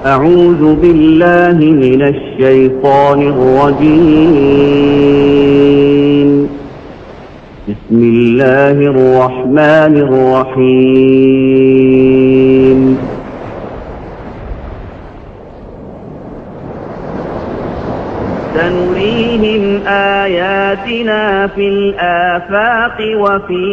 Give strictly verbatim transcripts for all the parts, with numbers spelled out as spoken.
أعوذ بالله من الشيطان الرجيم. بسم الله الرحمن الرحيم. سنريهم آياتنا في الآفاق وفي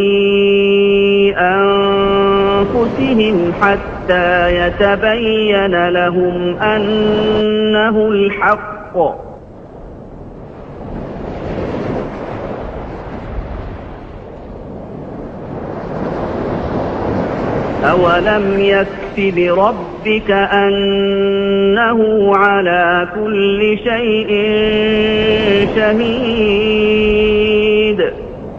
أنفسهم حتى يتبين لهم أنه الحق. أولم يكف بربك أنه على كل شيء شهيد.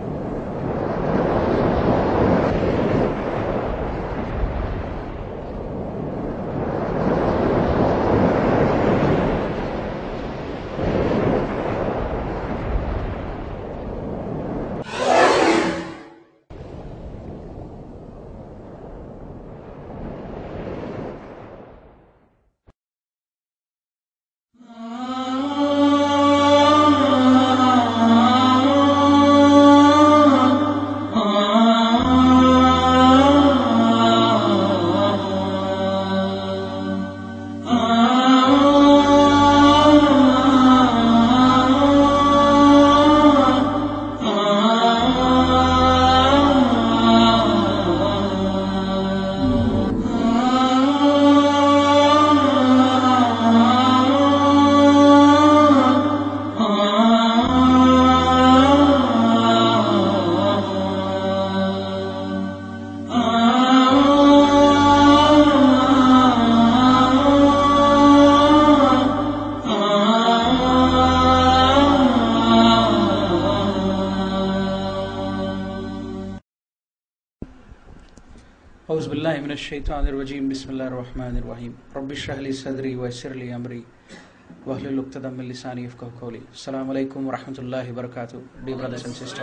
أعوذ بالله من الشيطان الرجيم. بسم الله الرحمن الرحيم. رب اشرح لي صدري ويسر لي أمري واحلل عقدة من لساني يفقهوا قولي. Assalamu alaikum wa rahmatullahi wa barakatuh. Dear brothers and sisters.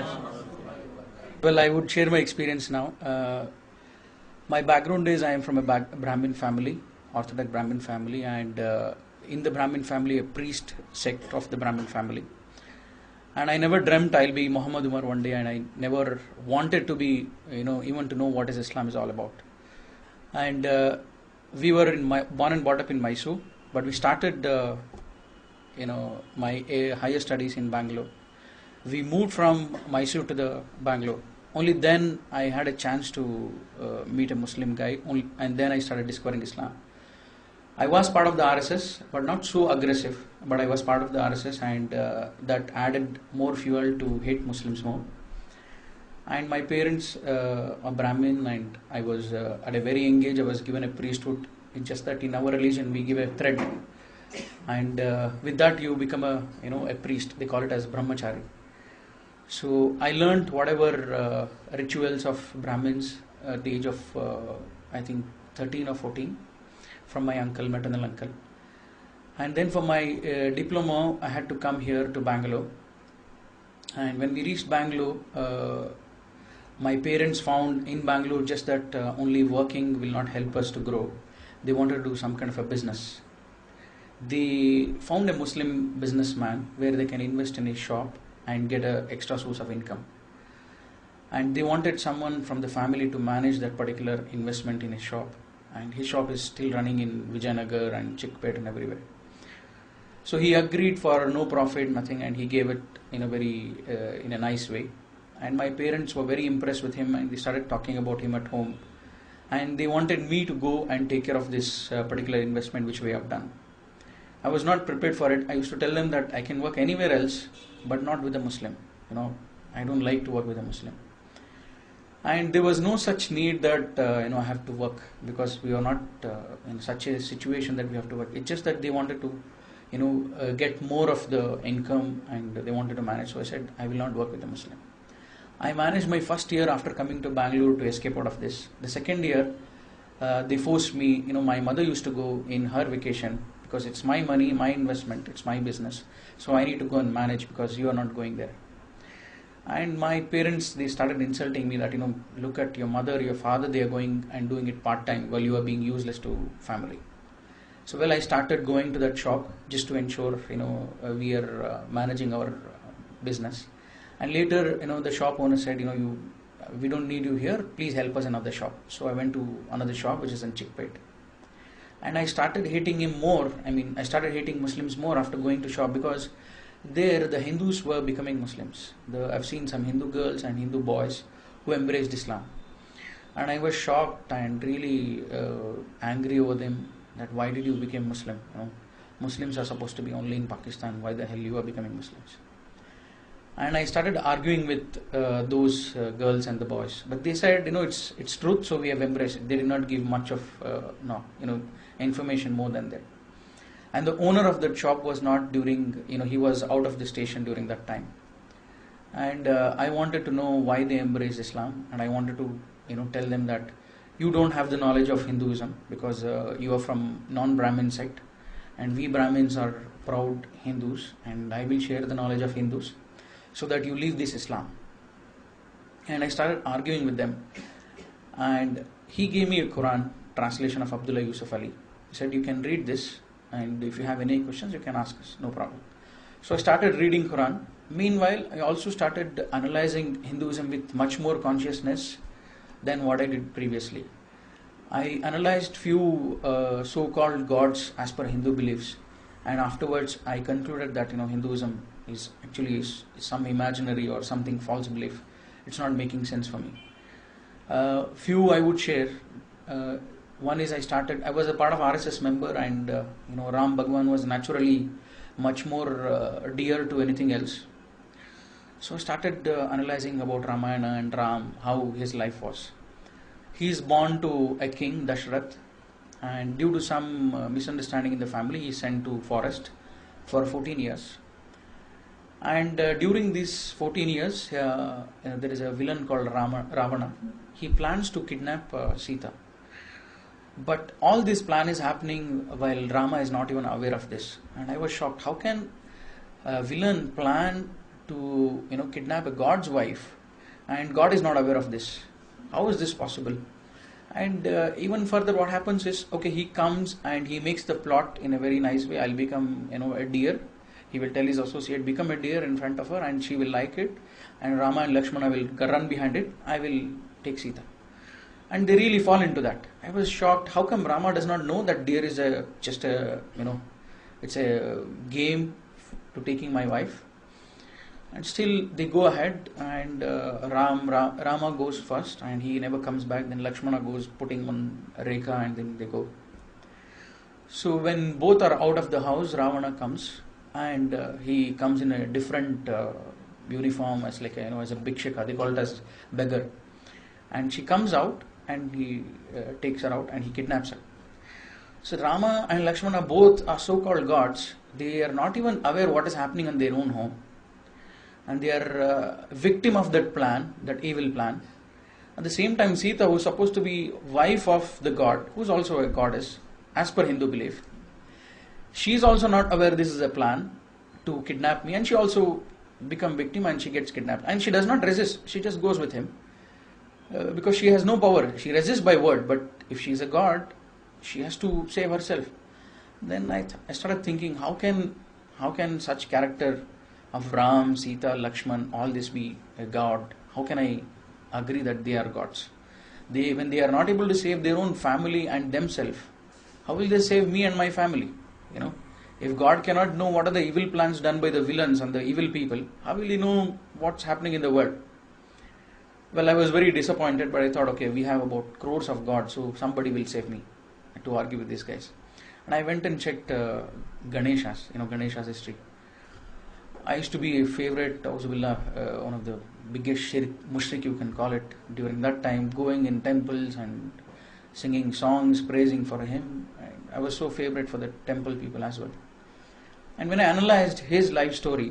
Well, I would share my experience now. Uh, my background is I am from a Brahmin family, Orthodox Brahmin family, and uh, in the Brahmin family, a priest sect of the Brahmin family. And I never dreamt I'll be Muhammad Umar one day, and I never wanted to be, you know, even to know what is Islam is all about. And uh, we were in my, born and brought up in Mysore, but we started, uh, you know, my uh, higher studies in Bangalore. We moved from Mysore to the Bangalore. Only then I had a chance to uh, meet a Muslim guy, only, and then I started discovering Islam. I was part of the R S S, but not so aggressive, but I was part of the R S S, and uh, that added more fuel to hate Muslims more. And my parents uh, are Brahmin, and I was uh, at a very young age I was given a priesthood. It's just that in our religion we give a thread, and uh, with that you become a, you know, a priest. They call it as Brahmachari. So I learned whatever uh, rituals of Brahmins at the age of uh, I think thirteen or fourteen. From my uncle, maternal uncle. And then for my uh, diploma, I had to come here to Bangalore. And when we reached Bangalore, uh, my parents found in Bangalore just that uh, only working will not help us to grow. They wanted to do some kind of a business. They found a Muslim businessman where they can invest in a shop and get an extra source of income. And they wanted someone from the family to manage that particular investment in a shop. And his shop is still running in Vijayanagar and Chickpet and everywhere. So he agreed for no profit, nothing, and he gave it in a very, uh, in a nice way. And my parents were very impressed with him, and they started talking about him at home. And they wanted me to go and take care of this uh, particular investment which we have done. I was not prepared for it. I used to tell them that I can work anywhere else, but not with a Muslim. You know, I don't like to work with a Muslim. And there was no such need that uh, you know I have to work, because we are not uh, in such a situation that we have to work. It's just that they wanted to, you know, uh, get more of the income, and they wanted to manage. So I said, I will not work with a Muslim. I managed my first year after coming to Bangalore to escape out of this. The second year, uh, they forced me. You know, my mother used to go in her vacation because it's my money, my investment, it's my business. So I need to go and manage because you are not going there. And my parents, they started insulting me that, you know, look at your mother, your father, they are going and doing it part-time while you are being useless to family. So well, I started going to that shop just to ensure, you know, uh, we are uh, managing our uh, business. And later, you know, the shop owner said, you know, you, we don't need you here. Please help us in another shop. So I went to another shop, which is in Chickpet. And I started hating him more. I mean, I started hating Muslims more after going to shop, because there the Hindus were becoming Muslims. The, I've seen some Hindu girls and Hindu boys who embraced Islam. And I was shocked and really uh, angry over them, that why did you become Muslim? You know, Muslims are supposed to be only in Pakistan. Why the hell you are becoming Muslims? And I started arguing with uh, those uh, girls and the boys. But they said, you know, it's it's truth, so we have embraced it. They did not give much of, uh, no, you know, information more than that. And the owner of that shop was not during, you know, he was out of the station during that time. And uh, I wanted to know why they embraced Islam, and I wanted to, you know, tell them that you don't have the knowledge of Hinduism, because uh, you are from non-Brahmin sect, and we Brahmins are proud Hindus, and I will share the knowledge of Hindus so that you leave this Islam. And I started arguing with them, and he gave me a Quran translation of Abdullah Yusuf Ali. He said, you can read this, and if you have any questions you can ask us, no problem. So I started reading Quran. Meanwhile, I also started analyzing Hinduism with much more consciousness than what I did previously. I analyzed few uh, so-called gods as per Hindu beliefs, and afterwards I concluded that, you know, Hinduism is actually is, is some imaginary or something false belief. It's not making sense for me. Uh, few I would share. Uh, one is I started, I was a part of R S S member, and uh, you know, Ram Bhagwan was naturally much more uh, dear to anything else. So I started uh, analyzing about Ramayana and Ram, how his life was. He is born to a king, Dashrath, and due to some uh, misunderstanding in the family, he is sent to forest for fourteen years. And uh, during these fourteen years, uh, uh, there is a villain called Rama, Ravana. He plans to kidnap uh, Sita. But all this plan is happening while Rama is not even aware of this. And I was shocked. How can a villain plan to, you know, kidnap a god's wife, and God is not aware of this? How is this possible? And uh, even further, what happens is, okay, he comes and he makes the plot in a very nice way. I'll become, you know, a deer. He will tell his associate, become a deer in front of her, and she will like it. And Rama and Lakshmana will run behind it. I will take Sita. And they really fall into that. I was shocked. How come Rama does not know that deer is a just a, you know, it's a game to taking my wife? And still they go ahead, and uh, Ram, Ram Rama goes first, and he never comes back. Then Lakshmana goes putting on Rekha, and then they go. So when both are out of the house, Ravana comes, and uh, he comes in a different uh, uniform, as like a, you know, as a bhikshaka. They call it as beggar. And she comes out, and he uh, takes her out, and he kidnaps her. So Rama and Lakshmana both are so-called gods. They are not even aware what is happening in their own home. And they are uh, victim of that plan, that evil plan. At the same time, Sita, who is supposed to be wife of the god, who is also a goddess, as per Hindu belief, she is also not aware this is a plan to kidnap me, and she also become victim, and she gets kidnapped. And she does not resist, she just goes with him. Uh, because she has no power. She resists by word, but if she is a god, she has to save herself. Then I, th- I started thinking, how can how can such character of Ram, Sita, Lakshman, all this be a god? How can I agree that they are gods? They, when they are not able to save their own family and themselves, how will they save me and my family? You know, if God cannot know what are the evil plans done by the villains and the evil people, how will he know what's happening in the world? Well, I was very disappointed, but I thought, okay, we have about crores of gods, so somebody will save me to argue with these guys. And I went and checked uh, Ganesha's, you know, Ganesha's history. I used to be a favorite, Auzubillah, uh, one of the biggest shirk, mushrik you can call it, during that time, going in temples and singing songs, praising for him. I was so favorite for the temple people as well. And when I analyzed his life story,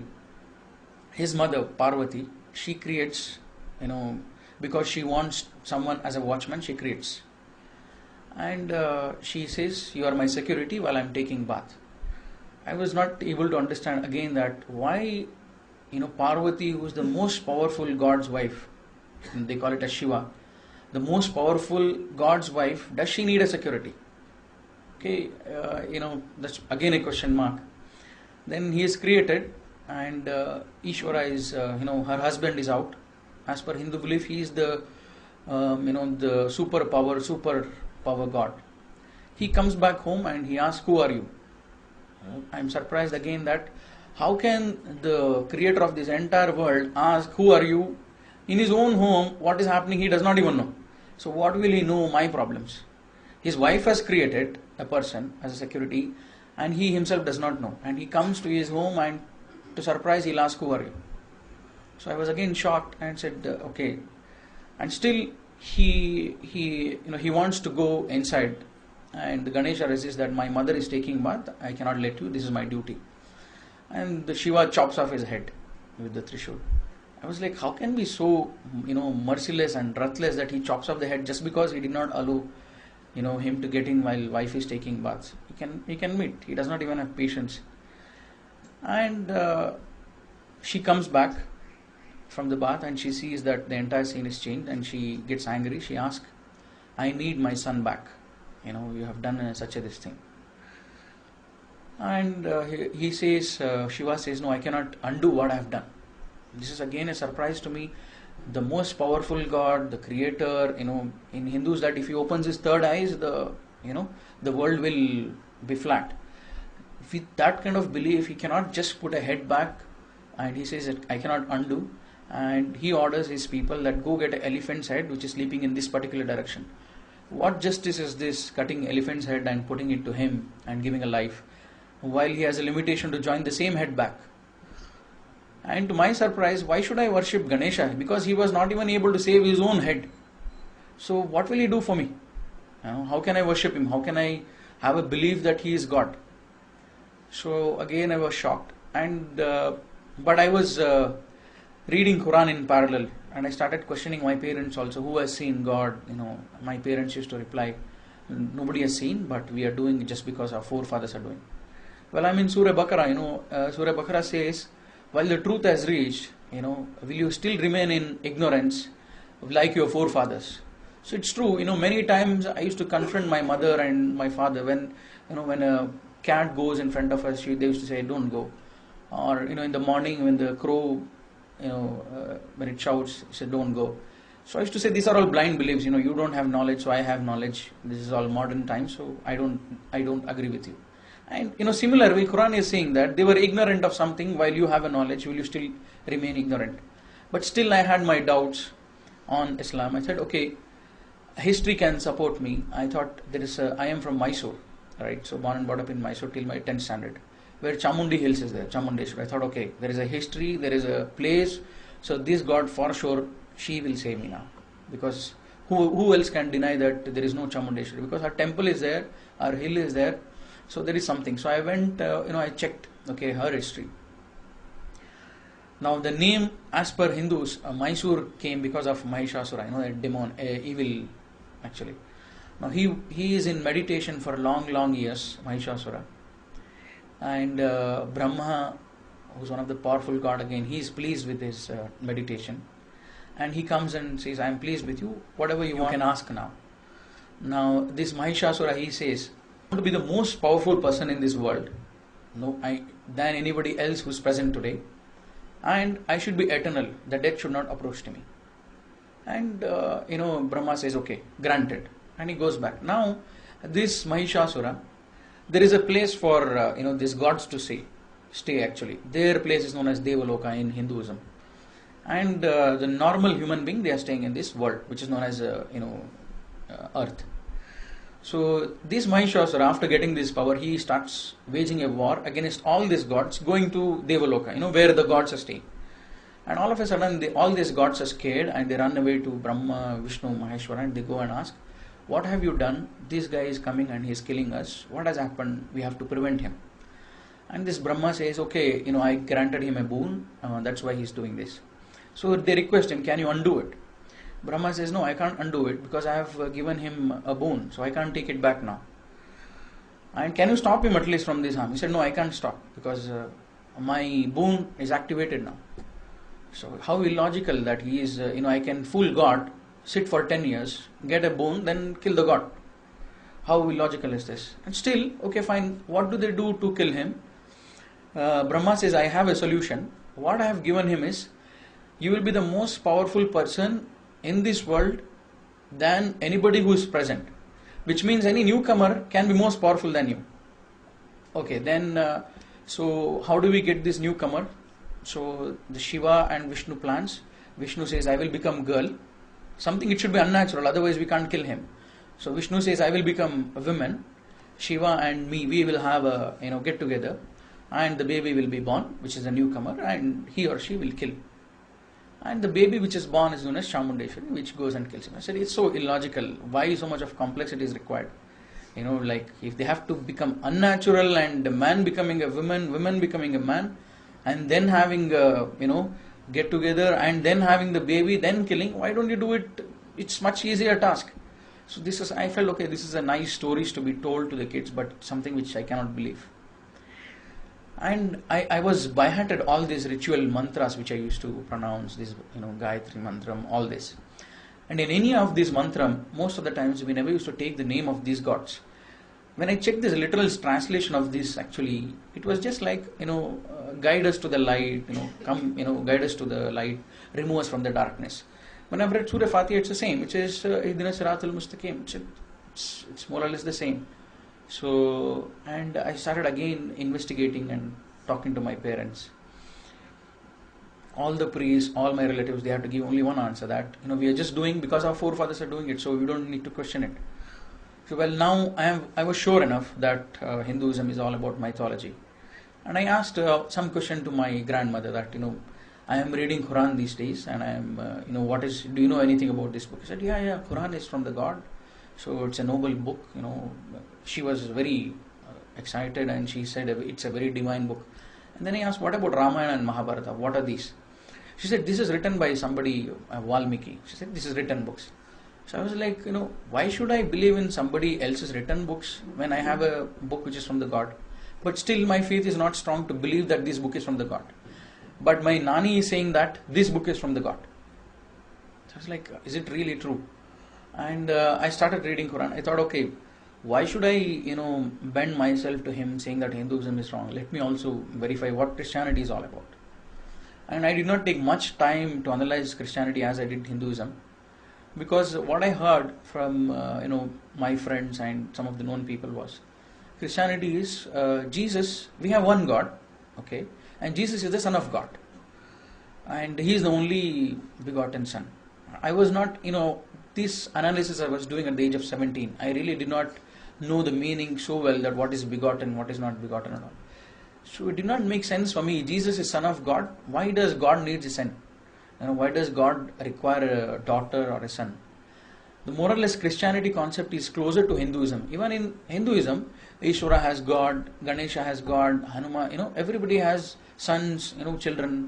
his mother, Parvati, she creates, you know, because she wants someone as a watchman, she creates. And uh, she says, you are my security while I am taking bath. I was not able to understand again that why, you know, Parvati, who is the most powerful God's wife, and they call it as Shiva, the most powerful God's wife, does she need a security? Okay, uh, you know, that's again a question mark. Then he is created, and uh, Ishvara is, uh, you know, her husband is out. As per Hindu belief, he is the, um, you know, the super power, super power god. He comes back home and he asks, "Who are you?" I'm surprised again that how can the creator of this entire world ask, "Who are you?" In his own home, what is happening, he does not even know. So what will he know my problems? His wife has created a person as a security, and he himself does not know. And he comes to his home, and to surprise, he'll ask, "Who are you?" So I was again shocked and said, uh, "Okay." And still, he he you know he wants to go inside, and Ganesha resists that my mother is taking bath. I cannot let you. This is my duty. And the Shiva chops off his head with the Trishul. I was like, how can be so, you know, merciless and ruthless that he chops off the head just because he did not allow, you know, him to get in while wife is taking baths. He can he can meet. He does not even have patience. And uh, she comes back from the bath and she sees that the entire scene is changed, and she gets angry. She asks, "I need my son back. You know, you have done uh, such a this thing." And uh, he, he says, uh, Shiva says, "No, I cannot undo what I have done." This is again a surprise to me. The most powerful God, the creator, you know, in Hindus, that if he opens his third eyes, the, you know, the world will be flat. With that kind of belief, he cannot just put a head back, and he says that I cannot undo. And he orders his people that go get an elephant's head which is sleeping in this particular direction. What justice is this, cutting elephant's head and putting it to him and giving a life, while he has a limitation to join the same head back? And to my surprise, why should I worship Ganesha? Because he was not even able to save his own head. So what will he do for me? You know, how can I worship him? How can I have a belief that he is God? So again I was shocked. And uh, but I was uh, reading Quran in parallel, and I started questioning my parents also, who has seen God. You know, my parents used to reply, "Nobody has seen, but we are doing it just because our forefathers are doing." Well, I'm in Surah Baqarah. You know, uh, Surah Baqarah says, "While the truth has reached, you know, will you still remain in ignorance like your forefathers?" So it's true. You know, many times I used to confront my mother and my father when, you know, when a cat goes in front of us, she, they used to say, "Don't go." Or, you know, in the morning when the crow, you know, uh, when it shouts, it said, "Don't go." So I used to say, these are all blind beliefs. You know, you don't have knowledge, so I have knowledge. This is all modern times, so I don't, I don't agree with you. And, you know, similarly, Quran is saying that they were ignorant of something. While you have a knowledge, will you still remain ignorant? But still I had my doubts on Islam. I said, okay, history can support me. I thought there is a, I am from Mysore, right? So born and brought up in Mysore till my tenth standard, where Chamundi Hills is there, Chamundeshwar. I thought, okay, there is a history, there is a place. So this God, for sure, she will save me now. Because who, who else can deny that there is no Chamundeshwar? Because our temple is there, our hill is there. So there is something. So I went, uh, you know, I checked, okay, her history. Now the name, as per Hindus, uh, Mysore came because of Mahishasura, you know, a demon, a evil, actually. Now he he is in meditation for long, long years, Mahishasura. And uh, Brahma, who's one of the powerful god again, he is pleased with his uh, meditation. And he comes and says, "I am pleased with you, whatever you, you want, can ask now." Now this Mahishasura, he says, to be the most powerful person in this world, no, I, than anybody else who's present today, and I should be eternal. The death should not approach to me. And uh, you know, Brahma says, "Okay, granted," and he goes back. Now, this Mahishasura, there is a place for uh, you know these gods to stay. Stay actually. Their place is known as Devaloka in Hinduism, and uh, the normal human being, they are staying in this world, which is known as uh, you know uh, Earth. So this Mahishasura, after getting this power, he starts waging a war against all these gods, going to Devaloka, you know, where the gods are staying. And all of a sudden, they, all these gods are scared and they run away to Brahma, Vishnu, Maheshwara, and they go and ask, "What have you done? This guy is coming and he is killing us. What has happened? We have to prevent him." And this Brahma says, "Okay, you know, I granted him a boon. Uh, that's why he is doing this." So they request him, "Can you undo it?" Brahma says, "No, I can't undo it because I have uh, given him a boon, so I can't take it back now." "And can you stop him at least from this harm?" He said, "No, I can't stop because uh, my boon is activated now." So how illogical that he is, uh, you know, I can fool God, sit for ten years, get a boon, then kill the God. How illogical is this? And still, okay, fine. What do they do to kill him? Uh, Brahma says, I have a solution. What I have given him is, you will be the most powerful person in this world than anybody who is present. Which means any newcomer can be most powerful than you. Okay, then, uh, so how do we get this newcomer? So the Shiva and Vishnu plans. Vishnu says, I will become girl. Something, it should be unnatural, otherwise we can't kill him. So Vishnu says, I will become a woman. Shiva and me, we will have a, you know, get together. And the baby will be born, which is a newcomer, and he or she will kill. And the baby which is born is known as Chamundeshwari, which goes and kills him. I said, it's so illogical. Why so much of complexity is required? You know, like if they have to become unnatural and a man becoming a woman, woman becoming a man, and then having a, you know, get together and then having the baby, then killing, why don't you do it? It's much easier task. So this is, I felt, okay, this is a nice stories to be told to the kids, but something which I cannot believe. And I, I was by-hearted all these ritual mantras which I used to pronounce, this, you know, Gayatri Mantram, all this. And in any of these mantram, most of the times we never used to take the name of these gods. When I checked this literal translation of this, actually, it was just like, you know, uh, guide us to the light, you know, come, you know, guide us to the light, remove us from the darkness. When I've read Surah Fatiha, it's the same. It says, Ihdina Siratal Mustaqim. It's, it's more or less the same. So, and I started again investigating and talking to my parents. All the priests, all my relatives, they had to give only one answer, that, you know, we are just doing because our forefathers are doing it, so we don't need to question it. So, well, now I am, I was sure enough that uh, Hinduism is all about mythology. And I asked uh, some question to my grandmother that, you know, I am reading Quran these days, and I am, uh, you know, what is, do you know anything about this book? She said, yeah, yeah, Quran is from the God. So it's a noble book, you know. She was very uh, excited, and she said it's a very divine book. And then I asked, what about Ramayana and Mahabharata? What are these? She said, this is written by somebody, uh, Valmiki. She said, this is written books. So I was like, you know, why should I believe in somebody else's written books when I have a book which is from the God? But still my faith is not strong to believe that this book is from the God. But my Nani is saying that this book is from the God. So I was like, is it really true? And uh, I started reading Quran. I thought, okay, why should I, you know, bend myself to him saying that Hinduism is wrong? Let me also verify what Christianity is all about. And I did not take much time to analyze Christianity as I did Hinduism, because what I heard from, uh, you know, my friends and some of the known people was, Christianity is uh, Jesus, we have one God, okay, and Jesus is the Son of God, and He is the only begotten Son. I was not, you know, this analysis I was doing at the age of seventeen. I really did not know the meaning so well, that what is begotten, what is not begotten at all. So it did not make sense for me. Jesus is Son of God. Why does God need a son? You know, why does God require a daughter or a son? The more or less Christianity concept is closer to Hinduism. Even in Hinduism, Ishvara has God, Ganesha has God, Hanuman, you know, everybody has sons, you know, children.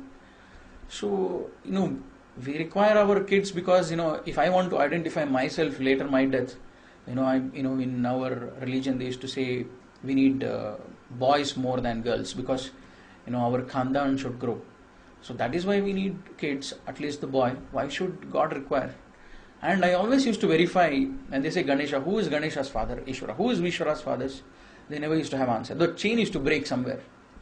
So, you know, we require our kids because, you know, if I want to identify myself later my death, you know, I, you know, in our religion they used to say we need uh, boys more than girls because, you know, our khandan should grow. So that is why we need kids, at least the boy. Why should God require? And I always used to verify, and they say Ganesha, who is Ganesha's father? Ishvara. Who is Vishwara's fathers? They never used to have answer. The chain used to break somewhere.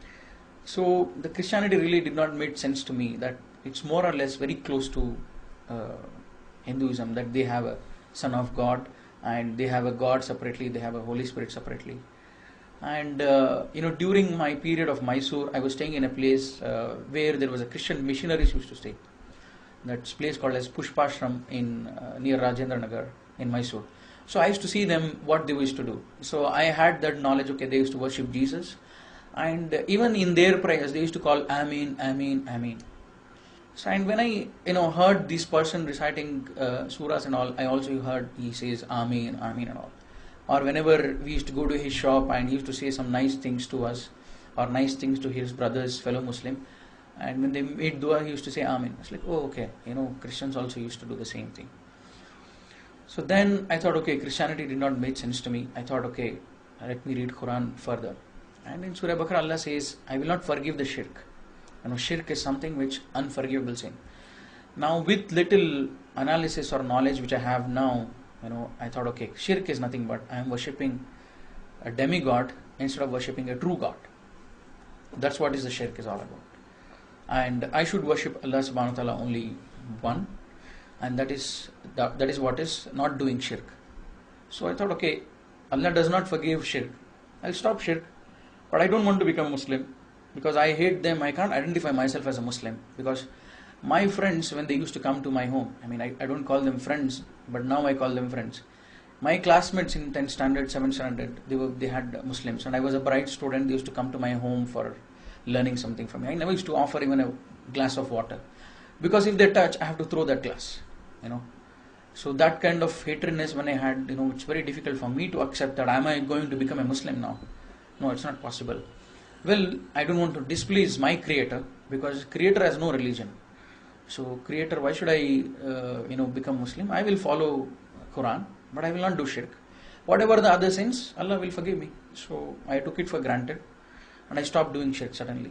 So the Christianity really did not make sense to me, that it's more or less very close to uh, Hinduism, that they have a Son of God and they have a God separately, they have a Holy Spirit separately. And uh, you know, during my period of Mysore, I was staying in a place uh, where there was a Christian missionaries used to stay. That's place called as Pushpashram in uh, near Rajendra Nagar in Mysore. So I used to see them, what they used to do. So I had that knowledge, okay, they used to worship Jesus. And uh, even in their prayers, they used to call Amin, Amin, Amin. So and when I, you know, heard this person reciting uh, surahs and all, I also heard he says Amin, Amin and all. Or whenever we used to go to his shop and he used to say some nice things to us, or nice things to his brothers, fellow Muslim, and when they made dua, he used to say Amin. It's like, oh, okay, you know, Christians also used to do the same thing. So then I thought, okay, Christianity did not make sense to me. I thought, okay, let me read Quran further. And in Surah Baqarah, Allah says, I will not forgive the shirk. You know, shirk is something which unforgivable sin. Now, with little analysis or knowledge which I have now, you know, I thought, okay, shirk is nothing but I am worshipping a demigod instead of worshipping a true God. That's what is the shirk is all about. And I should worship Allah subhanahu wa ta'ala only one, and that is that, that is what is not doing shirk. So I thought, okay, Allah does not forgive shirk. I'll stop shirk, but I don't want to become a Muslim because I hate them. I can't identify myself as a Muslim because my friends, when they used to come to my home, I mean, I, I don't call them friends, but now I call them friends. My classmates in tenth standard, seventh standard, they were they had Muslims, and I was a bright student. They used to come to my home for learning something from me. I never used to offer even a glass of water because if they touch, I have to throw that glass, you know. So that kind of hatredness when I had, you know, it's very difficult for me to accept that. Am I going to become a Muslim now? No, it's not possible. Well, I don't want to displease my Creator because Creator has no religion. So Creator, why should I, uh, you know, become Muslim? I will follow Quran, but I will not do shirk. Whatever the other sins, Allah will forgive me. So I took it for granted, and I stopped doing shirk suddenly.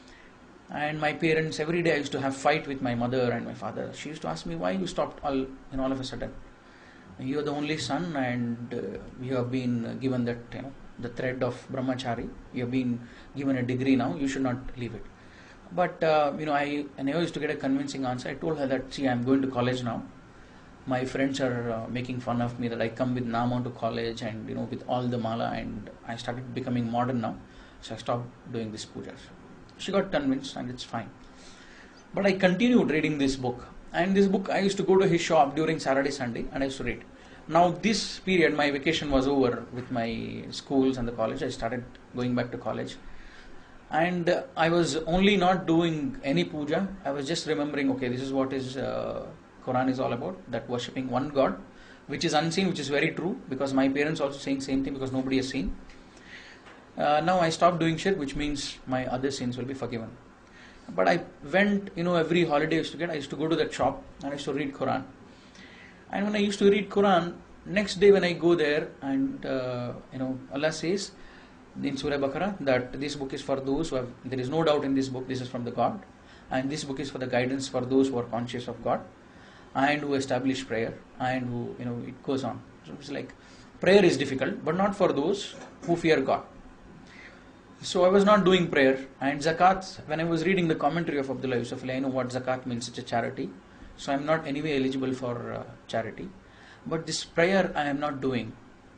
And my parents, every day I used to have fight with my mother and my father. She used to ask me, why you stopped all, you know, all of a sudden? You are the only son, and uh, you have been given that, you know, the thread of brahmachari. You have been given a degree now. You should not leave it. But uh, you know, I, I never used to get a convincing answer. I told her that, see, I am going to college now. My friends are uh, making fun of me that I come with Naama to college and, you know, with all the mala, and I started becoming modern now. So I stopped doing this pujas. She got convinced, and it's fine. But I continued reading this book. And this book, I used to go to his shop during Saturday, Sunday, and I used to read. Now this period, my vacation was over with my schools and the college. I started going back to college. And uh, I was only not doing any puja. I was just remembering, okay, this is what is uh, Quran is all about, that worshipping one God, which is unseen, which is very true, because my parents also saying same thing because nobody has seen. Uh, now I stopped doing shirk, which means my other sins will be forgiven. But I went, you know, every holiday I used to get, I used to go to that shop and I used to read Quran. And when I used to read Quran, next day when I go there and, uh, you know, Allah says in Surah Baqarah that this book is for those who have, there is no doubt in this book, this is from the God. And this book is for the guidance for those who are conscious of God and who establish prayer and who, you know, it goes on. So it's like, prayer is difficult, but not for those who fear God. So I was not doing prayer, and zakat, when I was reading the commentary of Abdullah Yusuf, I know what zakat means, it's a charity. So I am not anyway eligible for uh, charity. But this prayer I am not doing.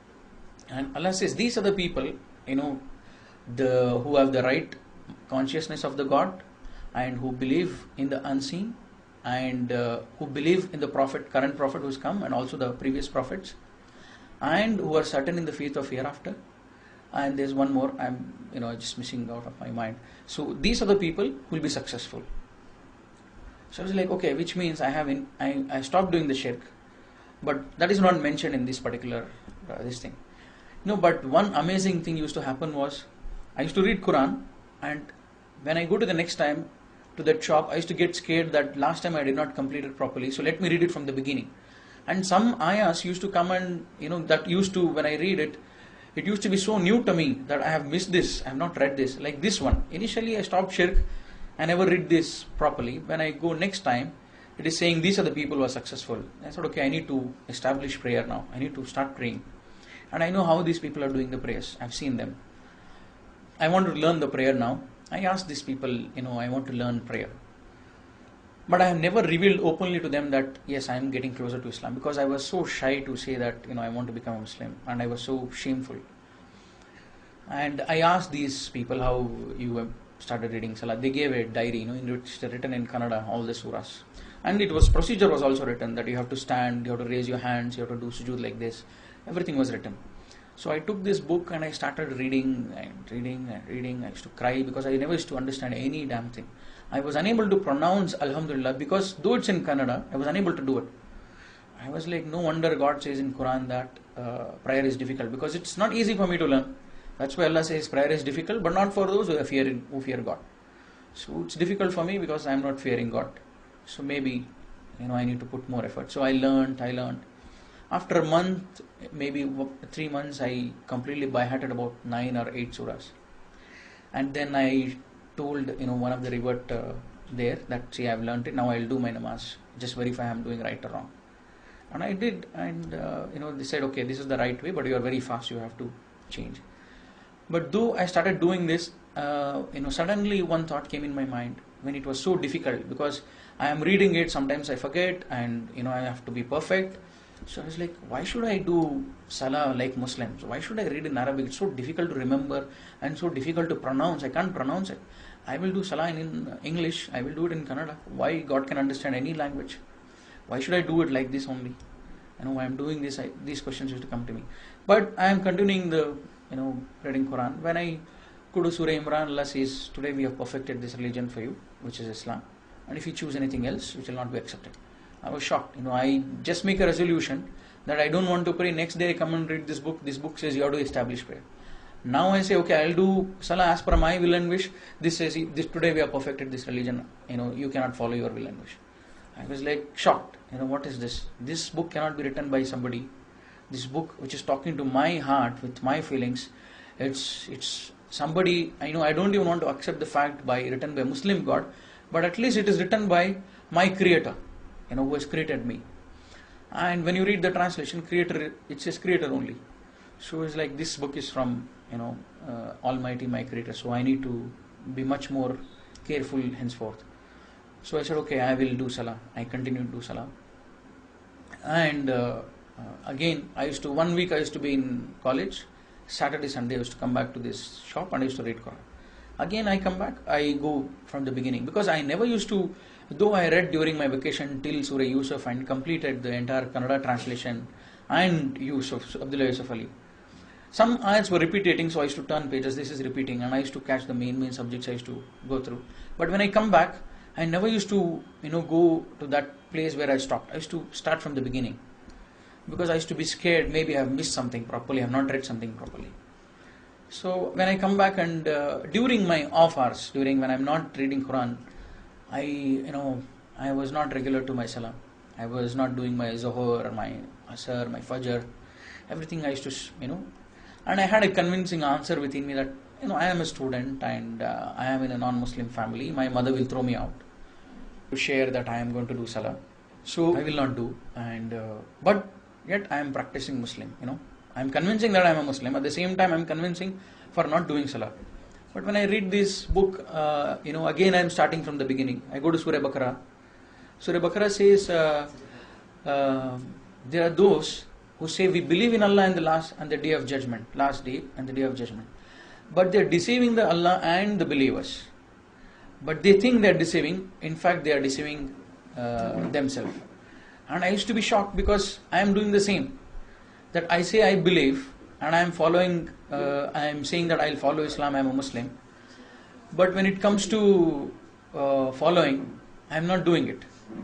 And Allah says, these are the people, you know, the who have the right consciousness of the God and who believe in the unseen and uh, who believe in the prophet, current prophet who's come and also the previous prophets, and who are certain in the faith of hereafter. And there's one more, I'm, you know, just missing out of my mind. So these are the people who will be successful. So I was like, okay, which means I have in, I, I stopped doing the shirk, but that is not mentioned in this particular uh, this thing. No, but one amazing thing used to happen was, I used to read Quran, and when I go to the next time to that shop, I used to get scared that last time I did not complete it properly, so let me read it from the beginning. And some ayahs used to come and, you know, that used to, when I read it, it used to be so new to me that I have missed this, I have not read this, like this one. Initially I stopped shirk, I never read this properly. When I go next time, it is saying these are the people who are successful. I thought, okay, I need to establish prayer now, I need to start praying. And I know how these people are doing the prayers, I've seen them. I want to learn the prayer now. I asked these people, you know, I want to learn prayer. But I have never revealed openly to them that, yes, I am getting closer to Islam, because I was so shy to say that, you know, I want to become a Muslim, and I was so shameful. And I asked these people how you have started reading Salah. They gave a diary, you know, in which written in Kannada, all the surahs. And it was, procedure was also written that you have to stand, you have to raise your hands, you have to do sujood like this. Everything was written. So I took this book and I started reading and reading and reading. I used to cry because I never used to understand any damn thing. I was unable to pronounce Alhamdulillah because though it's in Kannada, I was unable to do it. I was like, no wonder God says in Quran that uh, prayer is difficult, because it's not easy for me to learn. That's why Allah says prayer is difficult, but not for those who fear, who fear God. So it's difficult for me because I am not fearing God. So maybe, you know, I need to put more effort. So I learned, I learned. After a month, maybe three months, I completely by-hearted about nine or eight surahs. And then I told, you know, one of the revert uh, there that, see, I've learned it, now I'll do my namaz. Just verify I'm doing right or wrong. And I did, and uh, you know, they said, okay, this is the right way, but you are very fast, you have to change. But though I started doing this, uh, you know, suddenly one thought came in my mind when it was so difficult, because I am reading it, sometimes I forget, and you know, I have to be perfect. So I was like, why should I do Salah like Muslims? Why should I read in Arabic? It's so difficult to remember and so difficult to pronounce. I can't pronounce it. I will do Salah in, in English. I will do it in Kannada. Why God can understand any language? Why should I do it like this only? You know, why I'm doing this, I, these questions used to come to me. But I am continuing the, you know, reading Quran. When I go to Surah Imran, Allah says, today we have perfected this religion for you, which is Islam. And if you choose anything else, which will not be accepted. I was shocked. You know, I just make a resolution that I don't want to pray. Next day I come and read this book. This book says you have to establish prayer. Now I say, okay, I'll do Salah as per my will and wish. This says, this today we have perfected this religion. You know, you cannot follow your will and wish. I was like shocked. You know, what is this? This book cannot be written by somebody. This book, which is talking to my heart with my feelings, it's it's somebody. I know I don't even want to accept the fact by written by a Muslim God, but at least it is written by my Creator, you know, who has created me. And when you read the translation, Creator, it says Creator only. So it's like this book is from, you know, uh, Almighty, my Creator. So I need to be much more careful henceforth. So I said, okay, I will do Salah. I continued to do Salah. And uh, uh, again, I used to, one week I used to be in college. Saturday, Sunday I used to come back to this shop and I used to read Quran. Again I come back, I go from the beginning. Because I never used to, though I read during my vacation till Surah Yusuf and completed the entire Kannada translation and Yusuf, Abdullah Yusuf Ali. Some ayats were repeating, so I used to turn pages, this is repeating, and I used to catch the main, main subjects I used to go through. But when I come back, I never used to, you know, go to that place where I stopped. I used to start from the beginning. Because I used to be scared, maybe I have missed something properly, I have not read something properly. So when I come back and uh, during my off hours, during when I am not reading Quran, I, you know, I was not regular to my Salah. I was not doing my Zohar, my Asr, my Fajr, everything I used to, you know. And I had a convincing answer within me that, you know, I am a student and uh, I am in a non-Muslim family. My mother will throw me out to share that I am going to do Salah. So I will not do. And uh, but yet I am practicing Muslim, you know. I am convincing that I am a Muslim. At the same time, I am convincing for not doing Salah. But when I read this book, uh, you know, again I am starting from the beginning. I go to Surah Baqarah. Surah Baqarah says, uh, uh, there are those who say we believe in Allah and the last and the day of judgment, last day and the day of judgment. But they are deceiving the Allah and the believers. But they think they are deceiving. In fact, they are deceiving uh, themselves. And I used to be shocked because I am doing the same. That I say I believe and I am following, uh, I am saying that I will follow Islam, I am a Muslim. But when it comes to uh, following, I am not doing it.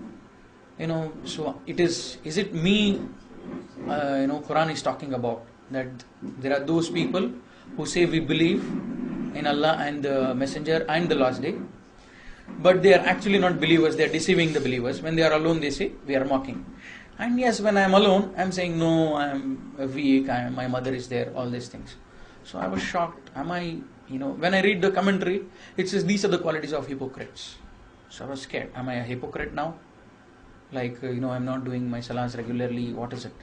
You know, so it is, is it me, uh, you know, Quran is talking about that there are those people who say we believe in Allah and the Messenger and the last day, but they are actually not believers, they are deceiving the believers. When they are alone, they say we are mocking. And yes, when I am alone, I am saying no, I am weak, I am, my mother is there, all these things. So I was shocked. Am I, you know, when I read the commentary, it says these are the qualities of hypocrites. So I was scared. Am I a hypocrite now? Like, uh, you know, I am not doing my salahs regularly. What is it?